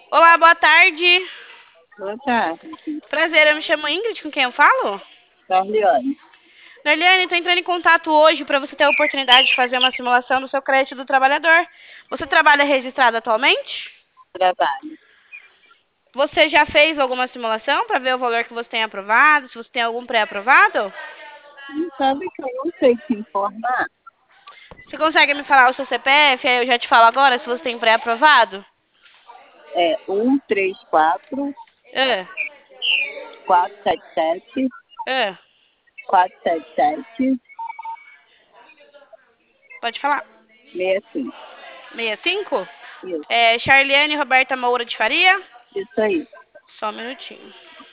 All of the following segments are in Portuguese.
Olá, boa tarde. Boa tarde, Prazer, eu me chamo Ingrid, com quem eu falo? Carliane. Darliane, estou entrando em contato hoje para você ter a oportunidade de fazer uma simulação do seu crédito do trabalhador. Você trabalha registrado atualmente? Trabalho. Você já fez alguma simulação para ver o valor que você tem aprovado, se você tem algum pré-aprovado? Não sabe que eu não sei te informar? Você consegue me falar o seu CPF? Aí eu já te falo agora se você tem pré-aprovado? É 134 Ah, 477 ah, 477 pode falar. 65. 65? Isso, É Charliane Roberta Moura de Faria? isso aí. Só um minutinho.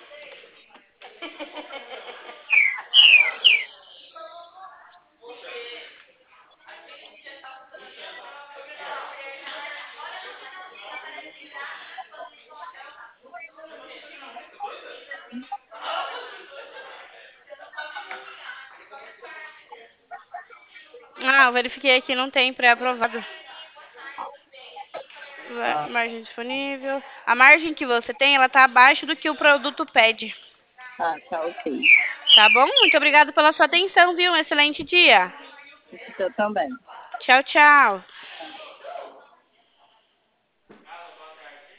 Ah, eu verifiquei aqui, não tem pré-aprovado. Ah, Margem disponível. A margem que você tem, ela tá abaixo do que o produto pede. tá ok. Tá bom? Muito obrigada pela sua atenção, viu? Um excelente dia. Isso eu também. Tchau, tchau.